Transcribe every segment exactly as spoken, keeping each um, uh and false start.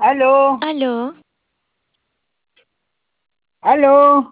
Aló, Aló, aló,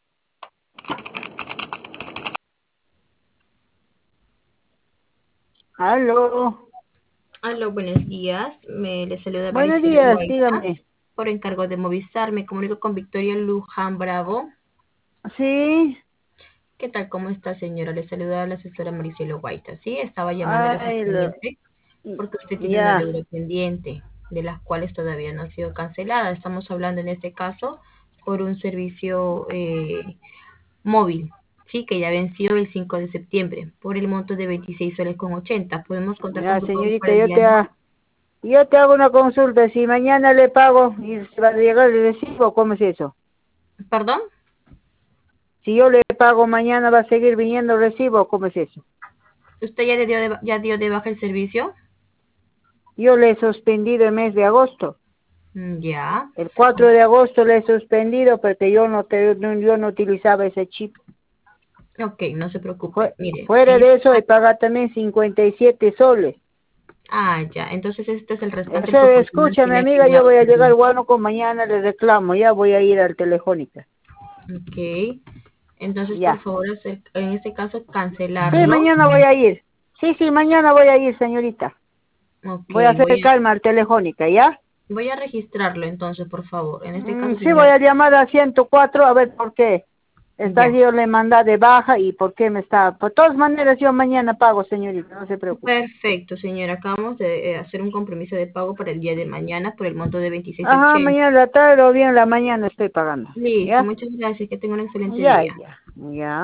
aló. Aló, buenos días. Me les saluda Buenos Maricela días, Guaita dígame. por encargo de Movistar. Me comunico con Victoria Luján Bravo. Sí, ¿Qué tal? ¿Cómo está, señora? Le saluda la asesora Maricela Guaita. Sí, estaba llamándola ay, lo- justamente porque usted tiene una ya, deuda pendiente, de las cuales todavía no ha sido cancelada. Estamos hablando en este caso por un servicio eh, móvil, sí, que ya venció el cinco de septiembre, por el monto de veintiséis soles con ochenta. ¿Podemos contar con ya, su pago para señorita, el yo día te, de hoy? ha- yo te hago una consulta. Si mañana le pago y se va a llegar el recibo, ¿cómo es eso? ¿Perdón? Si yo le pago mañana, ¿va a seguir viniendo el recibo? ¿Cómo es eso? ¿Usted ya dio de, ya dio de baja el servicio? Yo le he suspendido el mes de agosto. Mm, ya. El cuatro de agosto le he suspendido porque yo no, te, no- yo no utilizaba ese chip. Ok, no se preocupe. Fue- Mire, fuera en de este eso, he caso... pagado también cincuenta y siete soles. Ah, ya. Entonces este es el restante Eso, proporcional que escúchame, le ha amiga, yo quedado voy a llegar pendiente. al con mañana, le reclamo, ya voy a ir al Telefónica. Ok. Entonces, por Ya. favor, hacer- en este caso, Sí, cancelarlo. mañana voy a ir. Sí, sí, mañana voy a ir, señorita. Ok, Voy a voy a, acercarme al Telefónica, ¿ya? voy a registrarlo entonces, por favor. En este Mm, caso, sí, voy señora, a llamar a ciento cuatro a ver por qué. Esta ya. yo le manda de baja y por qué me está... Por todas maneras, yo mañana pago, señorita, no se preocupe. Perfecto, señora. Acabamos de eh, hacer un compromiso de pago para el día de mañana por el monto de veintiséis Ajá, ochenta. mañana en la tarde o bien en la mañana estoy pagando. Listo, ¿Ya? muchas gracias. Que tenga un excelente Ya, día. ya, ya.